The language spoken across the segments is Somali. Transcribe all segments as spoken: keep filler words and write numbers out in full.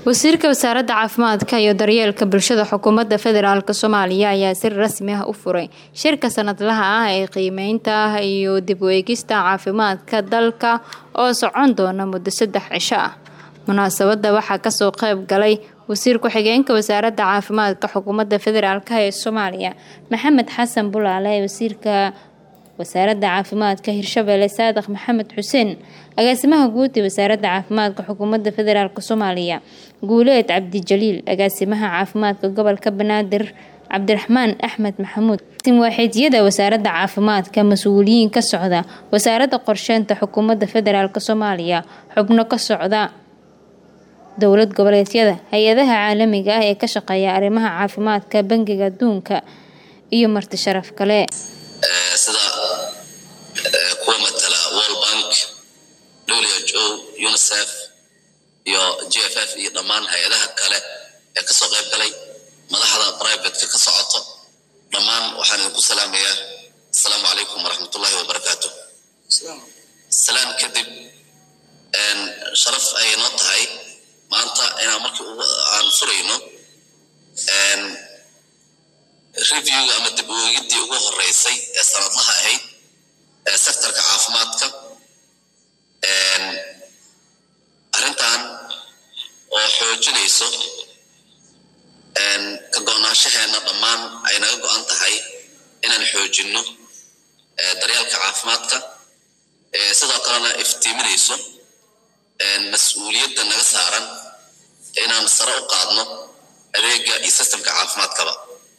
wasiirka wasaaradda caafimaadka iyo daryeelka bulshada xukuumadda federaalka Soomaaliya ayaa si rasmi ah u furay shirka sanadlaha ah ee qiimeynta iyo dib u eegista caafimaadka dalka oo socon doona muddo saddex cisho ah. Munaasabadda waxaa ka soo qayb galay wasiir ku-xigeenka wasaaradda caafimaadka xukuumadda federaalka ee Soomaaliya Maxamed Xasan Bulaale, wasiirka wasaaradda caafimaadka Hirshabelle Saadax Maxamed Xuseen, agaasimaha guud ee wasaaradda caafimaadka xukuumadda federaalka Soomaaliya Guuleed Cabdi Jaliil, agaasimaha caafimaadka gobolka Banaadir Cabdiraxmaan Axmed Maxamuud, waaxeedyada wasaaradda caafimaadka, mas'uuliyiin ka socda wasaaradda qorsheynta xukuumadda federaalka Soomaaliya, xubno ka socda dowlad goboleedyada, hay'adaha caalamiga ah ee ka shaqeeya arrimaha caafimaadka, bangiga adduunka iyo marti sharaf kale. sida kuwa matala World Bank, W H O, UNICEF iyo G F F iyo dhammaan hay'adaha kale ee ka soo qayb galay, madaxda private ka socoto, dhammaan waxaan idinku salaamayaa assalaamu calaykum waraxmatullaahi wabarakaatuh. salaam kadib een sharaf ay noo tahay maanta inaan markii aan furayno een review ama dib u eegidii ugu horeysay ee sanadlaha ahayd ee sektorka caafimaadka. een arrintan oo xoojinayso een ka go'naanshaheena dhammaan ay naga go'an tahay inaan xoojinno daryeelka caafimaadka, sidoo kalena iftiiminayso een mas'uuliyadda naga saaran inaan sare u qaadno adeega iyo systemka caafimaadkaba.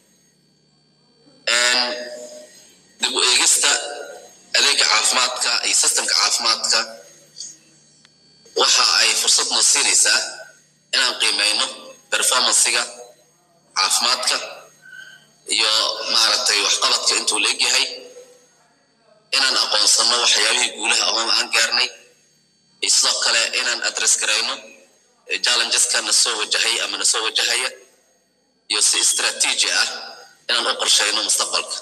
een dib u eegista adeega caafimaadka iyo systemka caafimaadka waxa ay fursad noo siinaysaa inaan qiimeyno performance-ga caafimaadka iyo maaragtay waxqabadka intuu leegyahay, inaan aqoonsano waxyaabihii guulaha oo aan gaarnay, iyo sidoo kale inaan address garayno challenges-ka na soo wajahay ama na soo wajahaya, iyo si istiraatiiji ah inaan u qorsheyno mustaqbalka.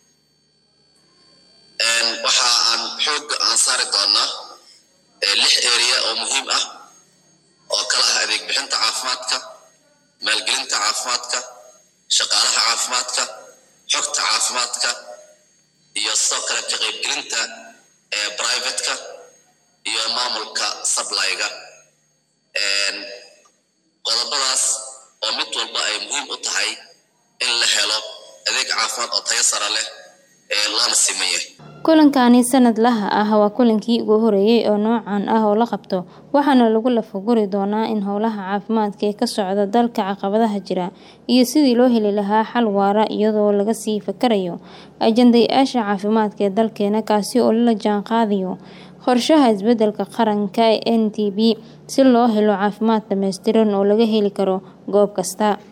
een waxa aan xoog aan saari doonaa lix area oo muhiim ah oo kala ah adeeg bixinta caafimaadka, maalgelinta caafimaadka, shaqaalaha caafimaadka, xogta caafimaadka, iyo sidoo kale ka qaybgelinta ee private-ka iyo maamulka supply-ga. een qodobadaas oo mid walba ay muhiim u tahay in la helo adeeg caafimaad oo tayo sare leh ee lana simeeyay. Kulankani sanadlaha ah waa kulankii ugu horeeyay oo noocan ah oo la qabto, waxaana lagu lafaguri doonaa in howlaha caafimaadka ee ka socda dalka caqabadaha jira iyo sidii loo heli lahaa xal waara iyadoo laga sii fakarayo ajandayaasha caafimaadka ee dalkeena, kaasi oo la jaan qaadayo qorshaha isbeddelka qaranka ee N T B si loo helo caafimaad dhameystiran oo laga heli karo goob kasta.